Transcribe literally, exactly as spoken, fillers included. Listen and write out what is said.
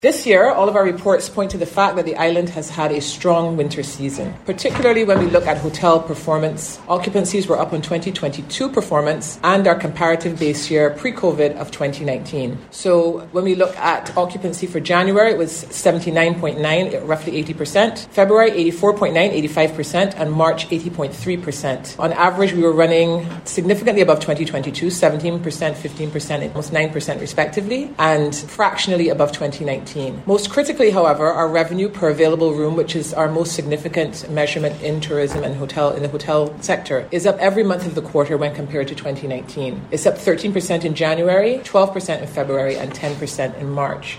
This year, all of our reports point to the fact that the island has had a strong winter season, particularly when we look at hotel performance. Occupancies were up on twenty twenty-two performance and our comparative base year pre-COVID of twenty nineteen. So when we look at occupancy for January, it was seventy-nine point nine, roughly eighty percent. February, eighty-four point nine, eighty-five percent, and March, eighty point three percent. On average, we were running significantly above twenty twenty-two, seventeen percent, fifteen percent, and almost nine percent respectively, and fractionally above twenty nineteen. Most critically, however, our revenue per available room, which is our most significant measurement in tourism and hotel in the hotel sector, is up every month of the quarter when compared to twenty nineteen. It's up thirteen percent in January, twelve percent in February, and ten percent in March.